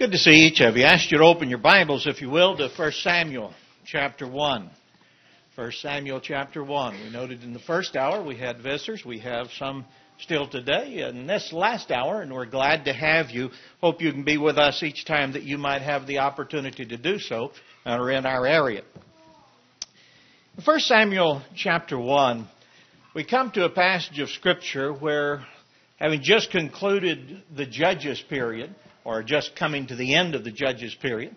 Good to see each of you. I ask you to open your Bibles, if you will, to 1 Samuel chapter 1. 1 Samuel chapter 1. We noted in the first hour we had visitors. We have some still today in this last hour, and we're glad to have you. Hope you can be with us each time that you might have the opportunity to do so or in our area. In 1 Samuel chapter 1, we come to a passage of Scripture where, having just concluded the Judges period, or just coming to the end of the Judges period,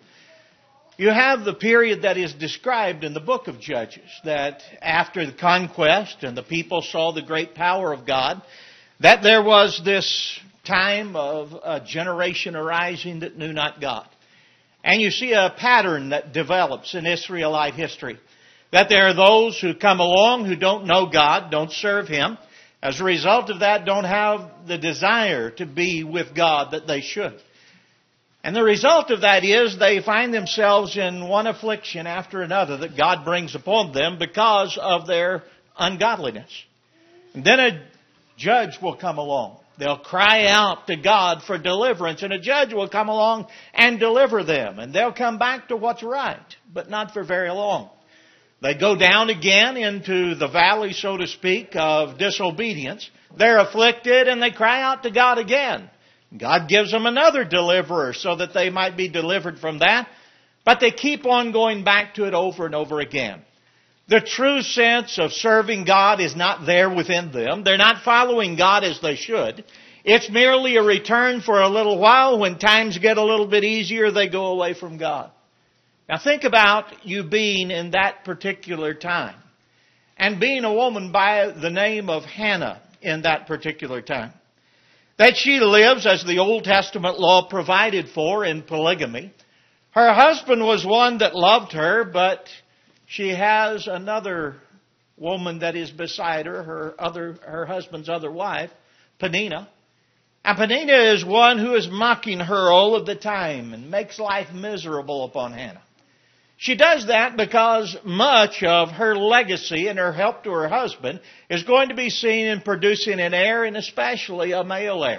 you have the period that is described in the book of Judges, that after the conquest and the people saw the great power of God, that there was this time of a generation arising that knew not God. And you see a pattern that develops in Israelite history, that there are those who come along who don't know God, don't serve Him. As a result of that, don't have the desire to be with God that they should. And the result of that is they find themselves in one affliction after another that God brings upon them because of their ungodliness. And then a judge will come along. They'll cry out to God for deliverance, and a judge will come along and deliver them. And they'll come back to what's right, but not for very long. They go down again into the valley, so to speak, of disobedience. They're afflicted, and they cry out to God again. God gives them another deliverer so that they might be delivered from that. But they keep on going back to it over and over again. The true sense of serving God is not there within them. They're not following God as they should. It's merely a return for a little while. When times get a little bit easier, they go away from God. Now think about you being in that particular time, and being a woman by the name of Hannah in that particular time. That she lives as the Old Testament law provided for in polygamy. Her husband was one that loved her, but she has another woman that is beside her, her husband's other wife, Peninnah. And Peninnah is one who is mocking her all of the time and makes life miserable upon Hannah. She does that because much of her legacy and her help to her husband is going to be seen in producing an heir, and especially a male heir.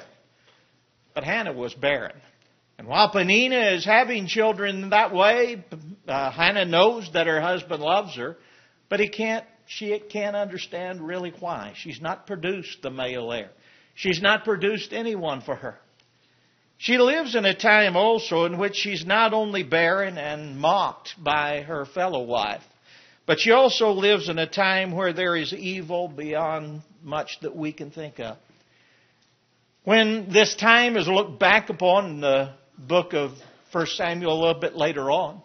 But Hannah was barren. And while Peninnah is having children that way, Hannah knows that her husband loves her, but she can't understand really why. She's not produced the male heir. She's not produced anyone for her. She lives in a time also in which she's not only barren and mocked by her fellow wife, but she also lives in a time where there is evil beyond much that we can think of. When this time is looked back upon in the book of 1 Samuel a little bit later on,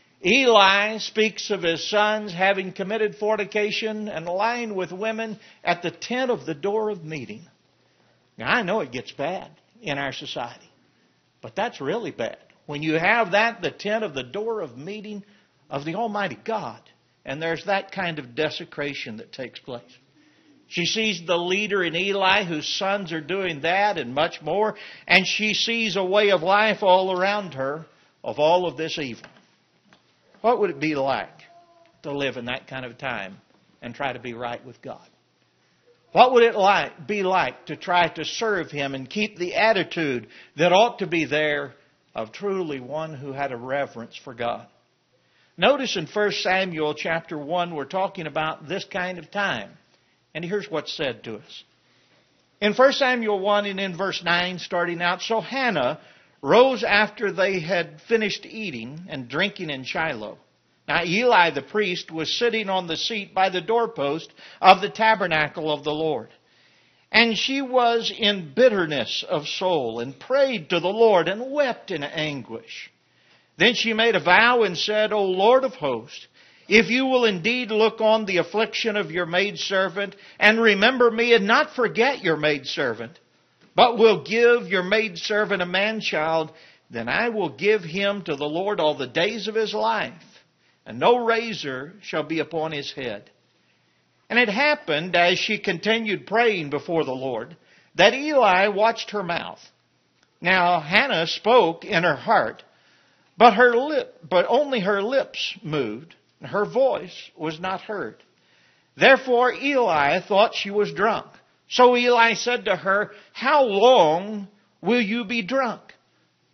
Eli speaks of his sons having committed fornication and lying with women at the tent of the door of meeting. Now I know it gets bad in our society. But that's really bad. When you have that, the tent of the door of meeting of the Almighty God, and there's that kind of desecration that takes place. She sees the leader in Eli whose sons are doing that and much more, and she sees a way of life all around her of all of this evil. What would it be like to live in that kind of time and try to be right with God? What would it be like to try to serve Him and keep the attitude that ought to be there of truly one who had a reverence for God? Notice in 1 Samuel chapter 1, we're talking about this kind of time. And here's what's said to us. In 1 Samuel 1 and in verse 9, starting out, so Hannah rose after they had finished eating and drinking in Shiloh. Now Eli the priest was sitting on the seat by the doorpost of the tabernacle of the Lord. And she was in bitterness of soul and prayed to the Lord and wept in anguish. Then she made a vow and said, O Lord of hosts, if you will indeed look on the affliction of your maidservant and remember me and not forget your maidservant, but will give your maidservant a man-child, then I will give him to the Lord all the days of his life, and no razor shall be upon his head. And it happened, as she continued praying before the Lord, that Eli watched her mouth. Now Hannah spoke in her heart, but only her lips moved, and her voice was not heard. Therefore Eli thought she was drunk. So Eli said to her, How long will you be drunk?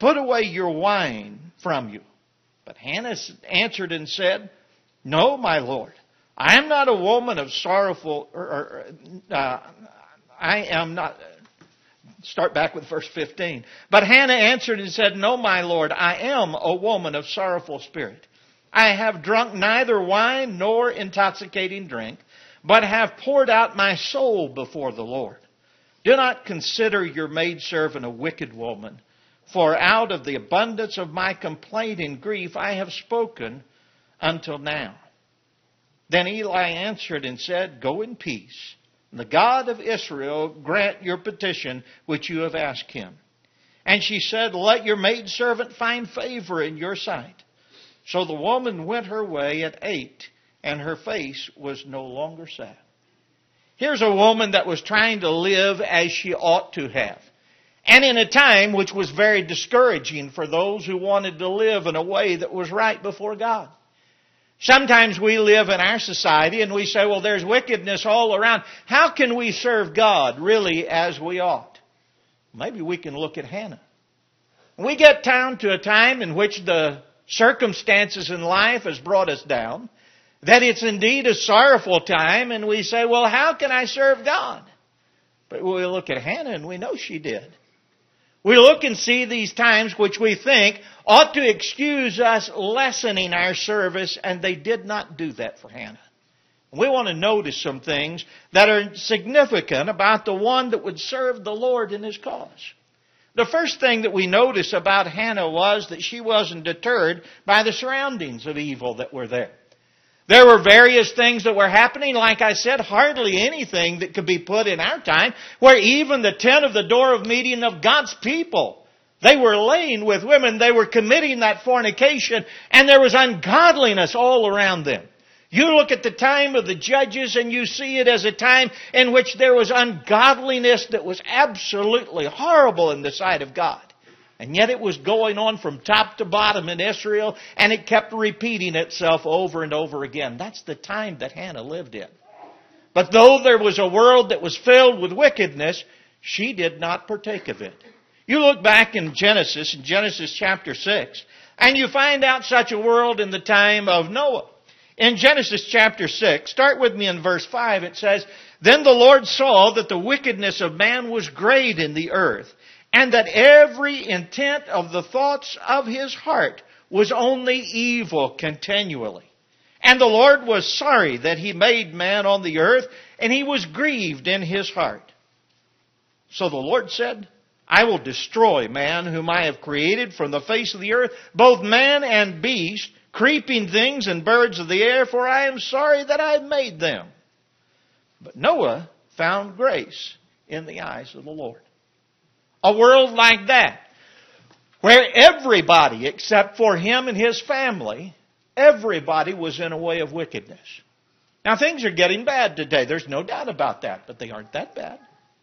put away your wine from you. But Hannah answered and said, No, my Lord, I am not a woman of sorrowful, I am not. Start back with verse 15. But Hannah answered and said, No, my Lord, I am a woman of sorrowful spirit. I have drunk neither wine nor intoxicating drink, but have poured out my soul before the Lord. Do not consider your maidservant a wicked woman, for out of the abundance of my complaint and grief I have spoken until now. Then Eli answered and said, Go in peace. The God of Israel grant your petition which you have asked him. And she said, Let your maidservant find favor in your sight. So the woman went her way and ate, and her face was no longer sad. Here's a woman that was trying to live as she ought to have. And in a time which was very discouraging for those who wanted to live in a way that was right before God. Sometimes we live in our society and we say, well, there's wickedness all around. How can we serve God really as we ought? Maybe we can look at Hannah. We get down to a time in which the circumstances in life has brought us down, that it's indeed a sorrowful time, and we say, well, how can I serve God? But we look at Hannah and we know she did. We look and see these times which we think ought to excuse us lessening our service, and they did not do that for Hannah. We want to notice some things that are significant about the one that would serve the Lord in His cause. The first thing that we notice about Hannah was that she wasn't deterred by the surroundings of evil that were there. There were various things that were happening. Like I said, hardly anything that could be put in our time, where even the tent of the door of meeting of God's people, they were laying with women, they were committing that fornication, and there was ungodliness all around them. You look at the time of the judges and you see it as a time in which there was ungodliness that was absolutely horrible in the sight of God. And yet it was going on from top to bottom in Israel, and it kept repeating itself over and over again. That's the time that Hannah lived in. But though there was a world that was filled with wickedness, she did not partake of it. You look back in Genesis chapter 6, and you find out such a world in the time of Noah. In Genesis chapter 6, start with me in verse 5, it says, Then the Lord saw that the wickedness of man was great in the earth, and that every intent of the thoughts of his heart was only evil continually. And the Lord was sorry that He made man on the earth, and He was grieved in His heart. So the Lord said, I will destroy man whom I have created from the face of the earth, both man and beast, creeping things and birds of the air, for I am sorry that I have made them. But Noah found grace in the eyes of the Lord. A world like that, where everybody except for him and his family, everybody was in a way of wickedness. Now things are getting bad today. There's no doubt about that, but they aren't that bad.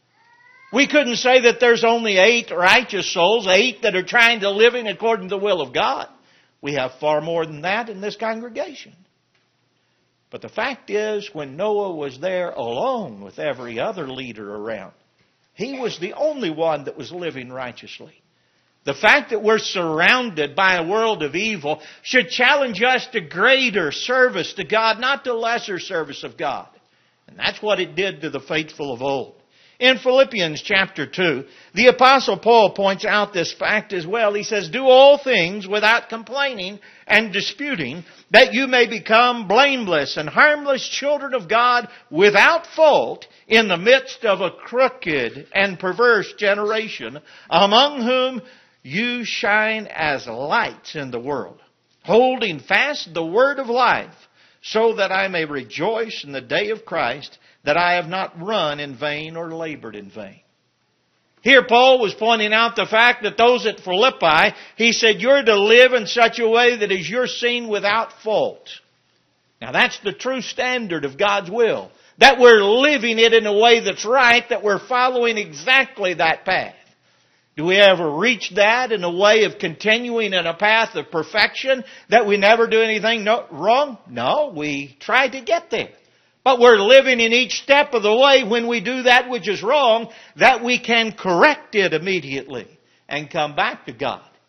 We couldn't say that there's only 8 righteous souls, 8 that are trying to live in according to the will of God. We have far more than that in this congregation. But the fact is, when Noah was there alone with every other leader around, he was the only one that was living righteously. The fact that we're surrounded by a world of evil should challenge us to greater service to God, not to lesser service of God. And that's what it did to the faithful of old. In Philippians chapter 2, the Apostle Paul points out this fact as well. He says, Do all things without complaining and disputing, that you may become blameless and harmless children of God without fault in the midst of a crooked and perverse generation, among whom you shine as lights in the world, holding fast the word of life, so that I may rejoice in the day of Christ, that I have not run in vain or labored in vain. Here Paul was pointing out the fact that those at Philippi, he said, you're to live in such a way that is you're seen without fault. Now that's the true standard of God's will. That we're living it in a way that's right, that we're following exactly that path. Do we ever reach that in a way of continuing in a path of perfection, that we never do anything wrong? No, we try to get there. But we're living in each step of the way when we do that which is wrong, that we can correct it immediately and come back to God.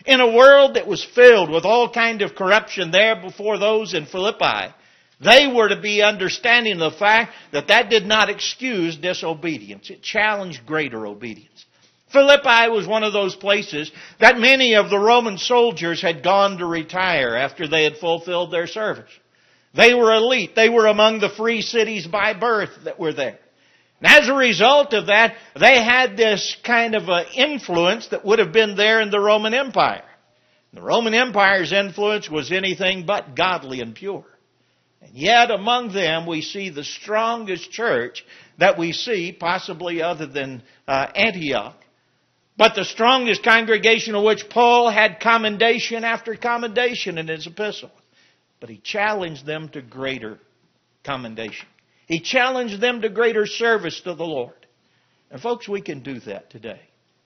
in a world that was filled with all kind of corruption there before those in Philippi, they were to be understanding the fact that that did not excuse disobedience. It challenged greater obedience. Philippi was one of those places that many of the Roman soldiers had gone to retire after they had fulfilled their service. They were elite. They were among the free cities by birth that were there. And as a result of that, they had this kind of influence that would have been there in the Roman Empire. The Roman Empire's influence was anything but godly and pure. And yet among them we see the strongest church that we see, possibly other than Antioch. But the strongest congregation of which Paul had commendation after commendation in his epistle. But he challenged them to greater commendation. He challenged them to greater service to the Lord. And folks, we can do that today.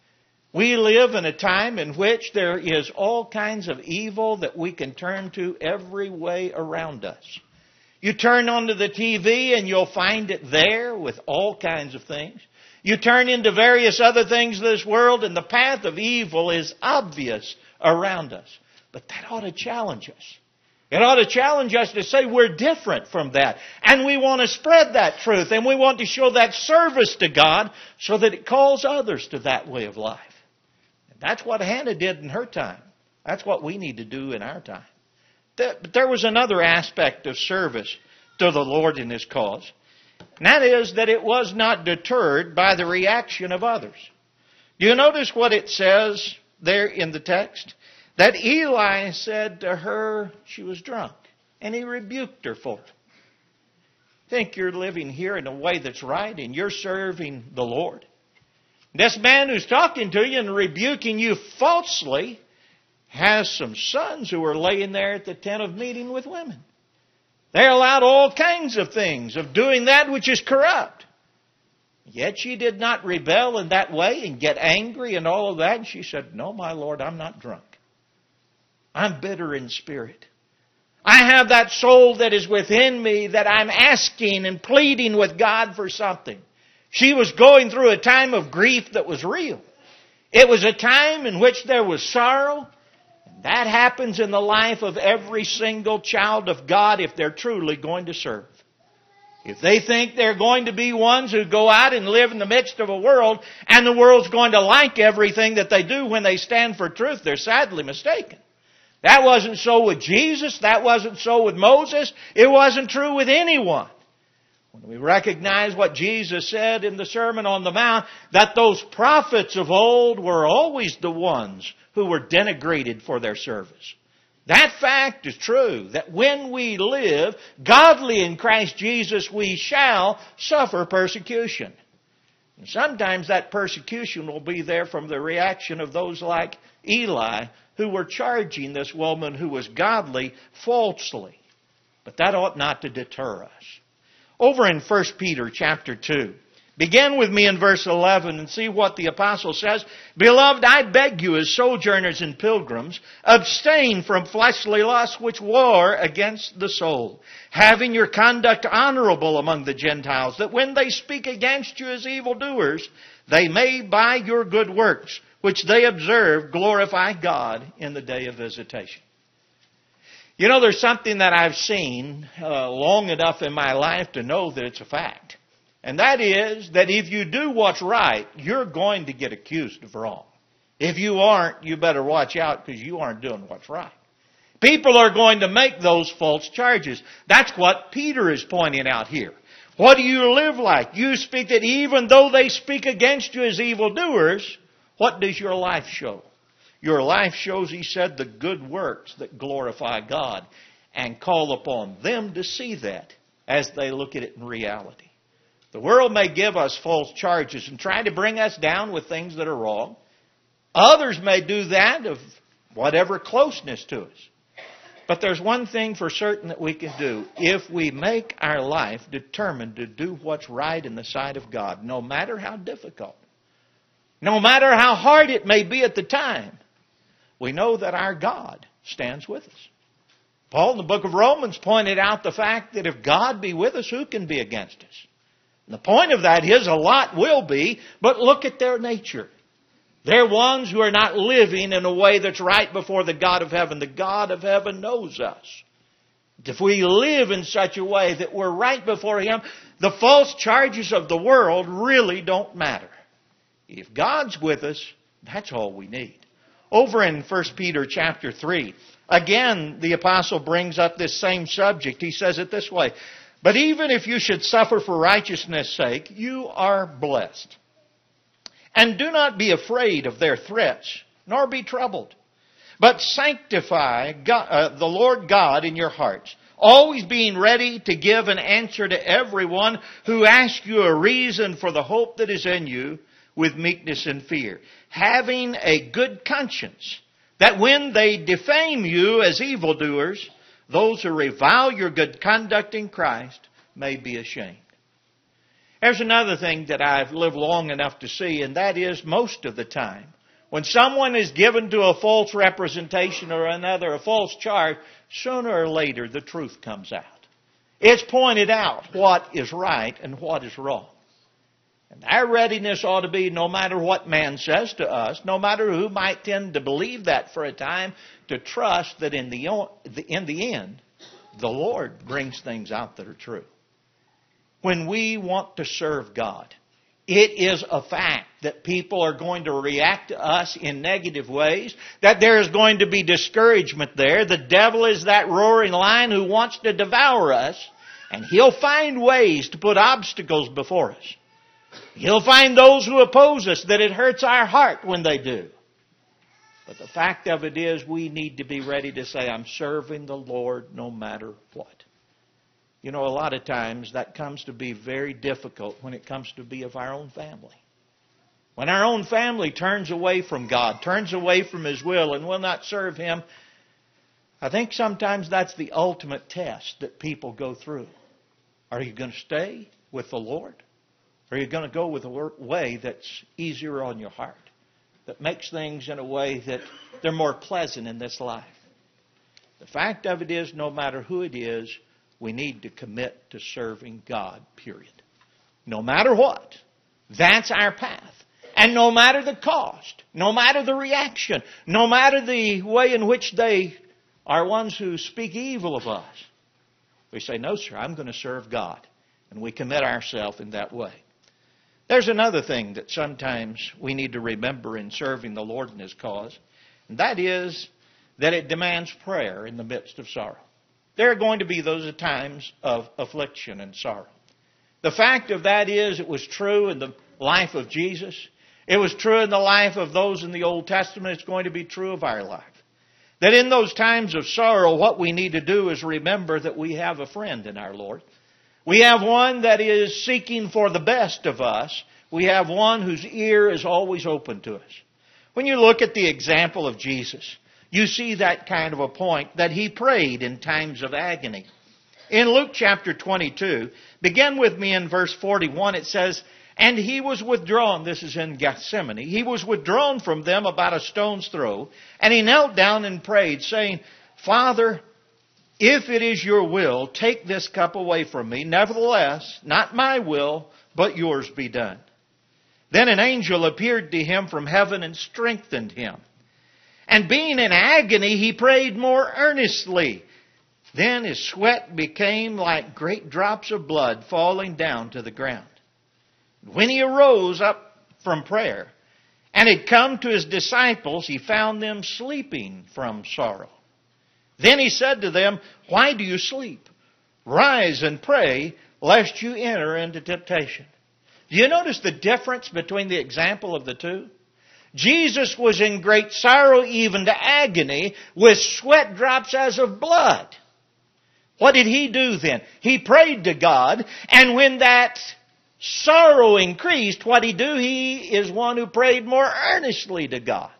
We live in a time in which there is all kinds of evil that we can turn to every way around us. You turn onto the TV and you'll find it there with all kinds of things. You turn into various other things in this world and the path of evil is obvious around us. But that ought to challenge us. It ought to challenge us to say we're different from that. And we want to spread that truth. And we want to show that service to God so that it calls others to that way of life. And that's what Hannah did in her time. That's what we need to do in our time. But there was another aspect of service to the Lord in this cause. And that is that it was not deterred by the reaction of others. Do you notice what it says there in the text? That Eli said to her she was drunk. And he rebuked her for it. Think you're living here in a way that's right and you're serving the Lord. This man who's talking to you and rebuking you falsely has some sons who are laying there at the tent of meeting with women. They're allowed all kinds of things of doing that which is corrupt. Yet she did not rebel in that way and get angry and all of that. And she said, no, my Lord, I'm not drunk. I'm bitter in spirit. I have that soul that is within me that I'm asking and pleading with God for something. She was going through a time of grief that was real. It was a time in which there was sorrow. That happens in the life of every single child of God if they're truly going to serve. If they think they're going to be ones who go out and live in the midst of a world and the world's going to like everything that they do when they stand for truth, they're sadly mistaken. That wasn't so with Jesus. That wasn't so with Moses. It wasn't true with anyone. When we recognize what Jesus said in the Sermon on the Mount, that those prophets of old were always the ones who were denigrated for their service. That fact is true, that when we live godly in Christ Jesus, we shall suffer persecution. And sometimes that persecution will be there from the reaction of those like Eli, who were charging this woman who was godly falsely. But that ought not to deter us. Over in 1 Peter chapter 2, begin with me in verse 11 and see what the apostle says. Beloved, I beg you as sojourners and pilgrims, abstain from fleshly lusts which war against the soul, having your conduct honorable among the Gentiles, that when they speak against you as evildoers, they may by your good works, which they observe, glorify God in the day of visitation. You know, there's something that I've seen long enough in my life to know that it's a fact. And that is that if you do what's right, you're going to get accused of wrong. If you aren't, you better watch out because you aren't doing what's right. People are going to make those false charges. That's what Peter is pointing out here. What do you live like? You speak that even though they speak against you as evildoers, what does your life show? Your life shows, he said, the good works that glorify God and call upon them to see that as they look at it in reality. The world may give us false charges and try to bring us down with things that are wrong. Others may do that of whatever closeness to us. But there's one thing for certain that we can do. If we make our life determined to do what's right in the sight of God, no matter how difficult, no matter how hard it may be at the time, we know that our God stands with us. Paul in the book of Romans pointed out the fact that if God be with us, who can be against us? And the point of that is a lot will be, but look at their nature. They're ones who are not living in a way that's right before the God of heaven. The God of heaven knows us. If we live in such a way that we're right before Him, the false charges of the world really don't matter. If God's with us, that's all we need. Over in 1 Peter chapter 3, again, the apostle brings up this same subject. He says it this way, "But even if you should suffer for righteousness' sake, you are blessed. And do not be afraid of their threats, nor be troubled. But sanctify the Lord God in your hearts, always being ready to give an answer to everyone who asks you a reason for the hope that is in you with meekness and fear, having a good conscience, that when they defame you as evildoers, those who revile your good conduct in Christ may be ashamed." There's another thing that I've lived long enough to see, and that is most of the time, when someone is given to a false representation or another, a false charge, sooner or later the truth comes out. It's pointed out what is right and what is wrong. And our readiness ought to be, no matter what man says to us, no matter who might tend to believe that for a time, to trust that in the end, the Lord brings things out that are true. When we want to serve God, it is a fact that people are going to react to us in negative ways, that there is going to be discouragement there. The devil is that roaring lion who wants to devour us, and he'll find ways to put obstacles before us. He'll find those who oppose us that it hurts our heart when they do. But the fact of it is, we need to be ready to say, "I'm serving the Lord no matter what." You know, a lot of times that comes to be very difficult when it comes to be of our own family. When our own family turns away from God, turns away from His will, and will not serve Him, I think sometimes that's the ultimate test that people go through. Are you going to stay with the Lord? Or are you going to go with a way that's easier on your heart, that makes things in a way that they're more pleasant in this life? The fact of it is, no matter who it is, we need to commit to serving God, period. No matter what. That's our path. And no matter the cost, no matter the reaction, no matter the way in which they are ones who speak evil of us, we say, "No, sir, I'm going to serve God." And we commit ourselves in that way. There's another thing that sometimes we need to remember in serving the Lord in His cause, and that is that it demands prayer in the midst of sorrow. There are going to be those times of affliction and sorrow. The fact of that is, it was true in the life of Jesus. It was true in the life of those in the Old Testament. It's going to be true of our life. That in those times of sorrow, what we need to do is remember that we have a friend in our Lord. We have one that is seeking for the best of us. We have one whose ear is always open to us. When you look at the example of Jesus, you see that kind of a point, that He prayed in times of agony. In Luke chapter 22, begin with me in verse 41, it says, "And He was withdrawn," this is in Gethsemane, "He was withdrawn from them about a stone's throw, and He knelt down and prayed, saying, Father, if it is your will, take this cup away from me. Nevertheless, not my will, but yours be done. Then an angel appeared to him from heaven and strengthened him. And being in agony, he prayed more earnestly. Then his sweat became like great drops of blood falling down to the ground. When he arose up from prayer and had come to his disciples, he found them sleeping from sorrow. Then he said to them, Why do you sleep? Rise and pray, lest you enter into temptation. Do you notice the difference between the example of the two? Jesus was in great sorrow, even to agony, with sweat drops as of blood. What did he do then? He prayed to God, and when that sorrow increased, what did he do? He is one who prayed more earnestly to God.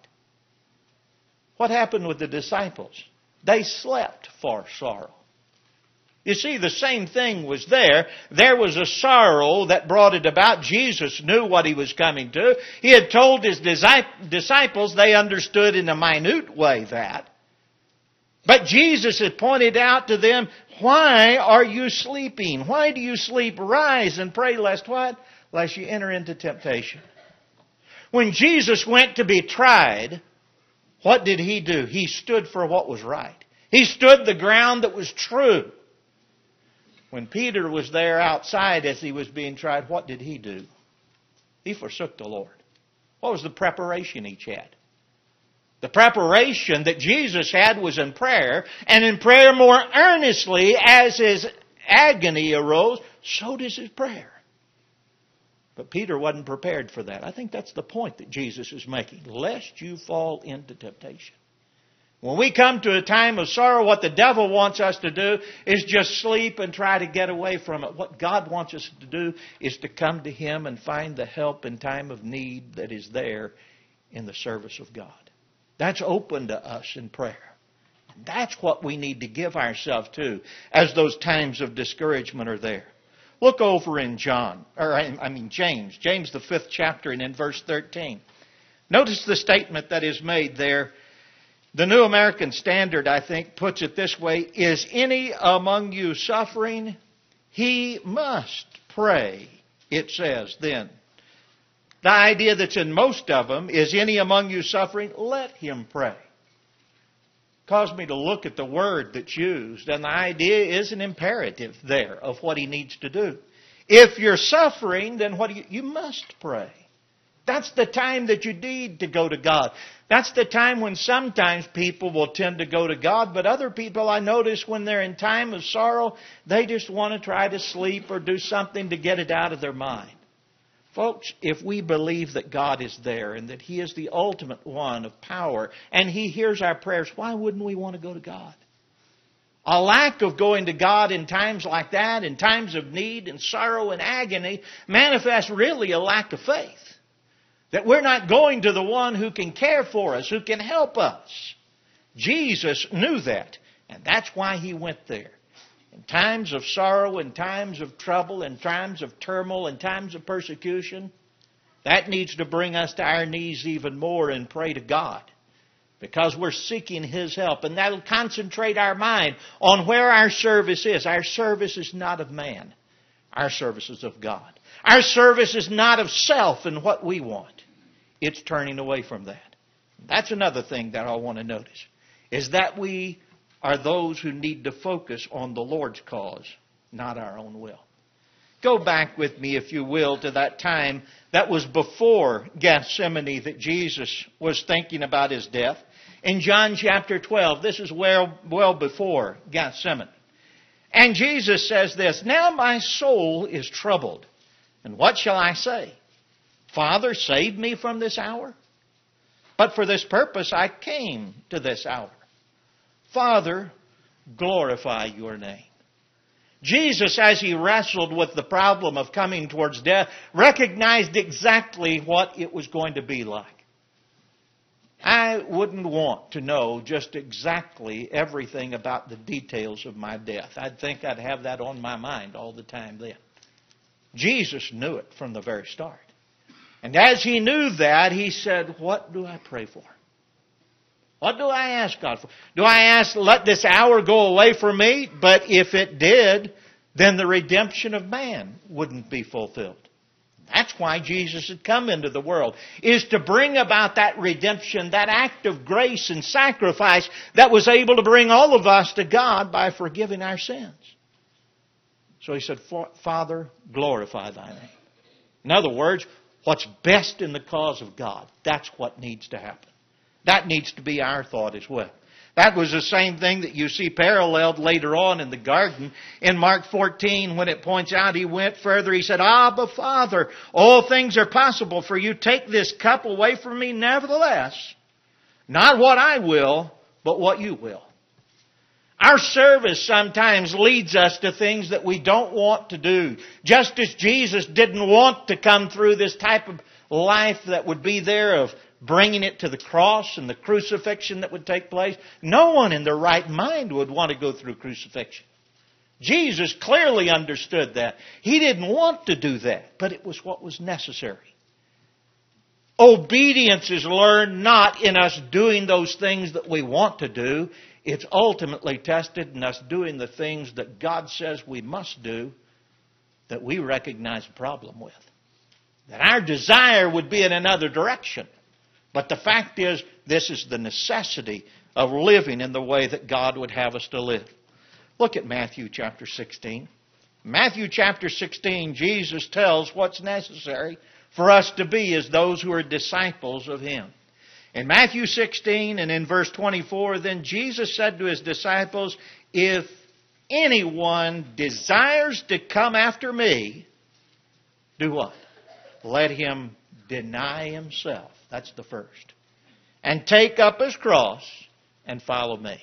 What happened with the disciples? They slept for sorrow. You see, the same thing was there. There was a sorrow that brought it about. Jesus knew what he was coming to. He had told his disciples, they understood in a minute way that. But Jesus had pointed out to them, Why are you sleeping? Why do you sleep? Rise and pray lest what? Lest you enter into temptation. When Jesus went to be tried, what did He do? He stood for what was right. He stood the ground that was true. When Peter was there outside as he was being tried, what did he do? He forsook the Lord. What was the preparation each had? The preparation that Jesus had was in prayer, and in prayer more earnestly as his agony arose, so does his prayer. But Peter wasn't prepared for that. I think that's the point that Jesus is making. Lest you fall into temptation. When we come to a time of sorrow, what the devil wants us to do is just sleep and try to get away from it. What God wants us to do is to come to Him and find the help in time of need that is there in the service of God. That's open to us in prayer. And that's what we need to give ourselves to as those times of discouragement are there. Look over in James, the 5th chapter and in verse 13. Notice the statement that is made there. The New American Standard, I think, puts it this way: is any among you suffering? He must pray, it says then. The idea that's in most of them is any among you suffering? Let him pray. Caused me to look at the word that's used, and the idea is an imperative there of what he needs to do. If you're suffering, then you must pray. That's the time that you need to go to God. That's the time when sometimes people will tend to go to God, but other people I notice when they're in time of sorrow, they just want to try to sleep or do something to get it out of their mind. Folks, if we believe that God is there and that He is the ultimate one of power and He hears our prayers, why wouldn't we want to go to God? A lack of going to God in times like that, in times of need and sorrow and agony, manifests really a lack of faith. That we're not going to the one who can care for us, who can help us. Jesus knew that, and that's why He went there. In times of sorrow, in times of trouble, in times of turmoil, in times of persecution, that needs to bring us to our knees even more and pray to God. Because we're seeking His help. And that'll concentrate our mind on where our service is. Our service is not of man. Our service is of God. Our service is not of self and what we want. It's turning away from that. That's another thing that I want to notice. Is that we are those who need to focus on the Lord's cause, not our own will. Go back with me, if you will, to that time that was before Gethsemane that Jesus was thinking about His death. In John chapter 12, this is well before Gethsemane. And Jesus says this, "Now my soul is troubled. And what shall I say? Father, save me from this hour? But for this purpose I came to this hour. Father, glorify your name." Jesus, as He wrestled with the problem of coming towards death, recognized exactly what it was going to be like. I wouldn't want to know just exactly everything about the details of my death. I'd think I'd have that on my mind all the time then. Jesus knew it from the very start. And as He knew that, He said, what do I pray for? What do I ask God for? Do I ask, let this hour go away from me? But if it did, then the redemption of man wouldn't be fulfilled. That's why Jesus had come into the world, is to bring about that redemption, that act of grace and sacrifice that was able to bring all of us to God by forgiving our sins. So He said, Father, glorify Thy name. In other words, what's best in the cause of God, that's what needs to happen. That needs to be our thought as well. That was the same thing that you see paralleled later on in the garden in Mark 14 when it points out He went further. He said, Abba, Father, all things are possible for you. Take this cup away from me. Nevertheless, not what I will, but what you will. Our service sometimes leads us to things that we don't want to do. Just as Jesus didn't want to come through this type of life that would be there of bringing it to the cross and the crucifixion that would take place. No one in their right mind would want to go through crucifixion. Jesus clearly understood that. He didn't want to do that, but it was what was necessary. Obedience is learned not in us doing those things that we want to do. It's ultimately tested in us doing the things that God says we must do that we recognize a problem with. That our desire would be in another direction. But the fact is, this is the necessity of living in the way that God would have us to live. Look at Matthew chapter 16. Matthew chapter 16, Jesus tells what's necessary for us to be as those who are disciples of Him. In Matthew 16 and in verse 24, then Jesus said to His disciples, if anyone desires to come after me, do what? Let him deny himself. That's the first. And take up his cross and follow me.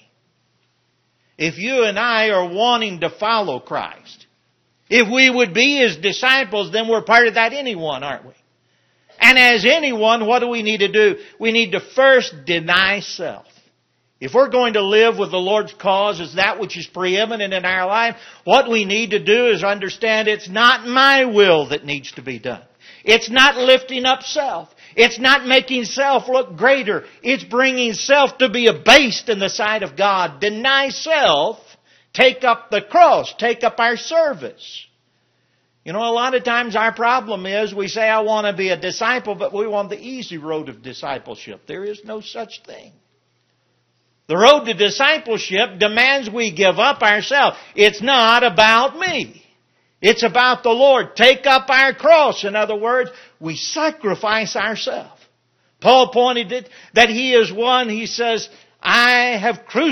If you and I are wanting to follow Christ, if we would be His disciples, then we're part of that anyone, aren't we? And as anyone, what do we need to do? We need to first deny self. If we're going to live with the Lord's cause as that which is preeminent in our life, what we need to do is understand it's not my will that needs to be done. It's not lifting up self. It's not making self look greater. It's bringing self to be abased in the sight of God. Deny self. Take up the cross. Take up our service. You know, a lot of times our problem is we say, I want to be a disciple, but we want the easy road of discipleship. There is no such thing. The road to discipleship demands we give up ourselves. It's not about me. It's about the Lord. Take up our cross. In other words, we sacrifice ourselves. Paul pointed it that he is one, he says, I've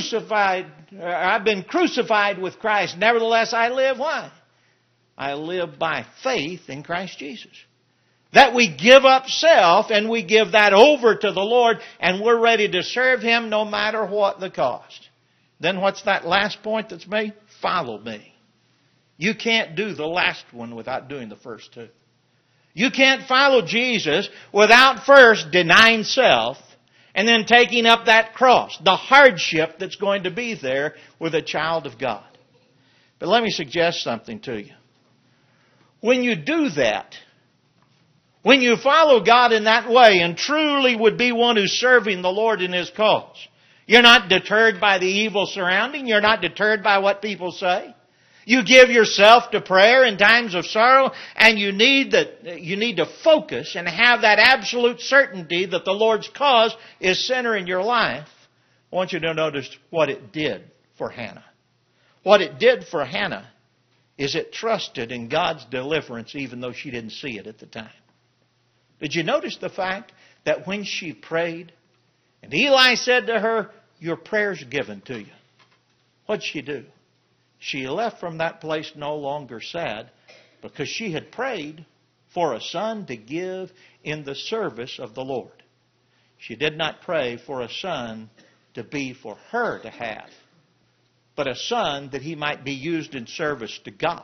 been crucified with Christ. Nevertheless, I live. Why? I live by faith in Christ Jesus. That we give up self and we give that over to the Lord and we're ready to serve Him no matter what the cost. Then what's that last point that's made? Follow me. You can't do the last one without doing the first two. You can't follow Jesus without first denying self and then taking up that cross, the hardship that's going to be there with a child of God. But let me suggest something to you. When you do that, when you follow God in that way and truly would be one who's serving the Lord in His cause, you're not deterred by the evil surrounding. You're not deterred by what people say. You give yourself to prayer in times of sorrow, and you need to focus and have that absolute certainty that the Lord's cause is center in your life. I want you to notice what it did for Hannah. What it did for Hannah is it trusted in God's deliverance even though she didn't see it at the time. Did you notice the fact that when she prayed, and Eli said to her, your prayer's given to you. What'd she do? She left from that place no longer sad because she had prayed for a son to give in the service of the Lord. She did not pray for a son to be for her to have, but a son that he might be used in service to God.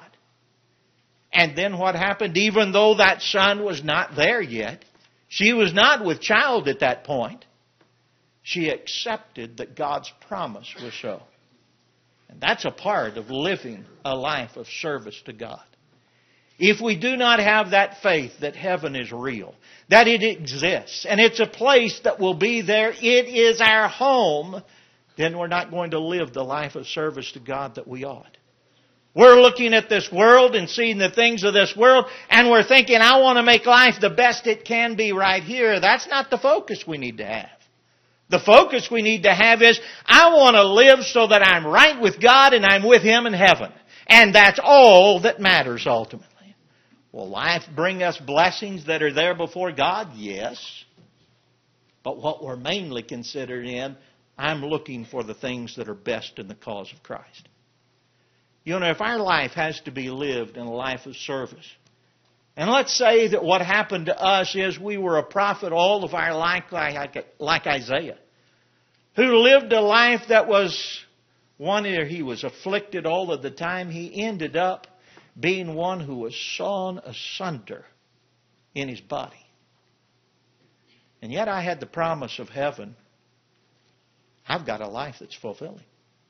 And then what happened? Even though that son was not there yet, she was not with child at that point, she accepted that God's promise was so. And that's a part of living a life of service to God. If we do not have that faith that heaven is real, that it exists, and it's a place that will be there, it is our home, then we're not going to live the life of service to God that we ought. We're looking at this world and seeing the things of this world, and we're thinking, I want to make life the best it can be right here. That's not the focus we need to have. The focus we need to have is, I want to live so that I'm right with God and I'm with Him in heaven. And that's all that matters ultimately. Will life bring us blessings that are there before God? Yes. But what we're mainly considered in, I'm looking for the things that are best in the cause of Christ. You know, if our life has to be lived in a life of service, and let's say that what happened to us is we were a prophet all of our life like Isaiah, who lived a life that was one where he was afflicted all of the time. He ended up being one who was sawn asunder in his body. And yet I had the promise of heaven. I've got a life that's fulfilling.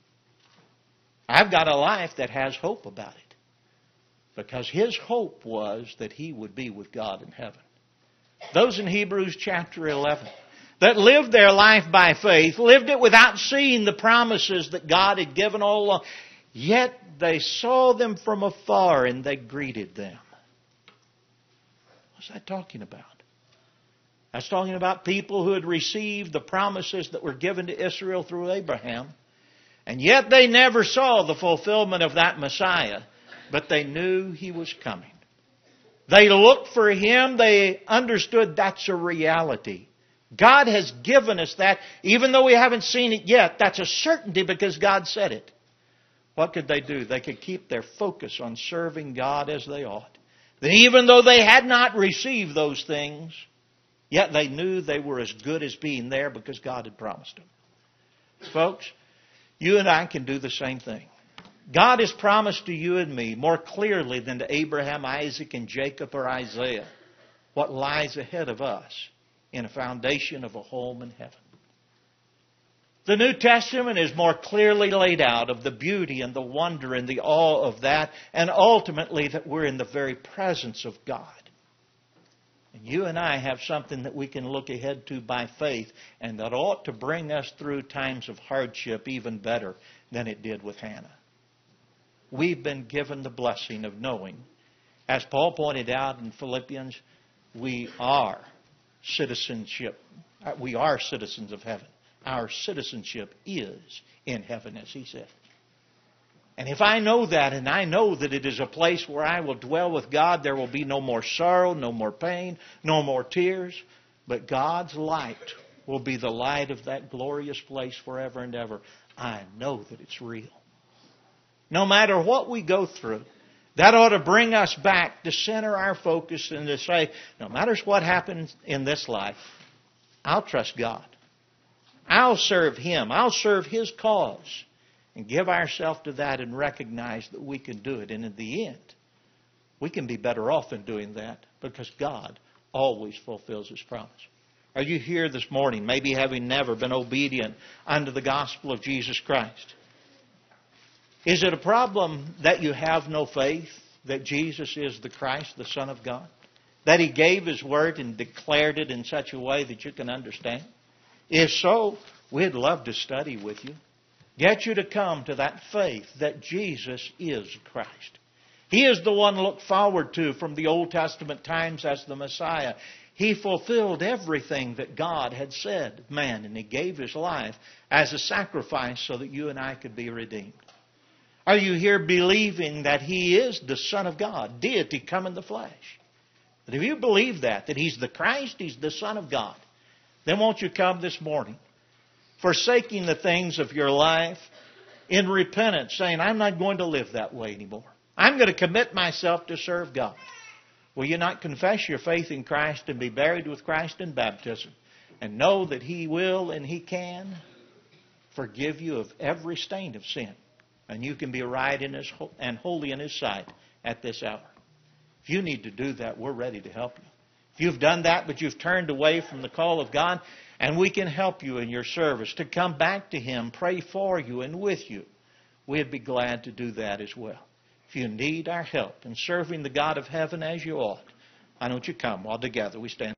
I've got a life that has hope about it. Because his hope was that he would be with God in heaven. Those in Hebrews chapter 11 that lived their life by faith, lived it without seeing the promises that God had given all along, yet they saw them from afar and they greeted them. What's that talking about? That's talking about people who had received the promises that were given to Israel through Abraham. And yet they never saw the fulfillment of that Messiah. But they knew He was coming. They looked for Him. They understood that's a reality. God has given us that. Even though we haven't seen it yet, that's a certainty because God said it. What could they do? They could keep their focus on serving God as they ought. Then even though they had not received those things, yet they knew they were as good as being there because God had promised them. Folks, you and I can do the same thing. God has promised to you and me more clearly than to Abraham, Isaac, and Jacob or Isaiah what lies ahead of us in a foundation of a home in heaven. The New Testament is more clearly laid out of the beauty and the wonder and the awe of that, and ultimately that we're in the very presence of God. And you and I have something that we can look ahead to by faith, and that ought to bring us through times of hardship even better than it did with Hannah. We've been given the blessing of knowing, as Paul pointed out in Philippians, we are citizens of heaven. Our citizenship is in heaven, as he said. And if I know that, and I know that it is a place where I will dwell with God, there will be no more sorrow, no more pain, no more tears, but God's light will be the light of that glorious place forever and ever. I know that it's real. No matter what we go through, that ought to bring us back to center our focus and to say, no matter what happens in this life, I'll trust God. I'll serve Him. I'll serve His cause. And give ourselves to that and recognize that we can do it. And in the end, we can be better off in doing that because God always fulfills His promise. Are you here this morning, maybe having never been obedient unto the gospel of Jesus Christ? Is it a problem that you have no faith that Jesus is the Christ, the Son of God? That He gave His word and declared it in such a way that you can understand? If so, we'd love to study with you. Get you to come to that faith that Jesus is Christ. He is the one looked forward to from the Old Testament times as the Messiah. He fulfilled everything that God had said, man, and He gave His life as a sacrifice so that you and I could be redeemed. Are you here believing that He is the Son of God, deity come in the flesh? But if you believe that He's the Christ, He's the Son of God, then won't you come this morning, forsaking the things of your life in repentance, saying, I'm not going to live that way anymore. I'm going to commit myself to serve God. Will you not confess your faith in Christ and be buried with Christ in baptism and know that He will and He can forgive you of every stain of sin, and you can be right in His and holy in His sight at this hour? If you need to do that, we're ready to help you. If you've done that but you've turned away from the call of God, and we can help you in your service to come back to Him, pray for you and with you, we'd be glad to do that as well. If you need our help in serving the God of heaven as you ought, why don't you come while together we stand.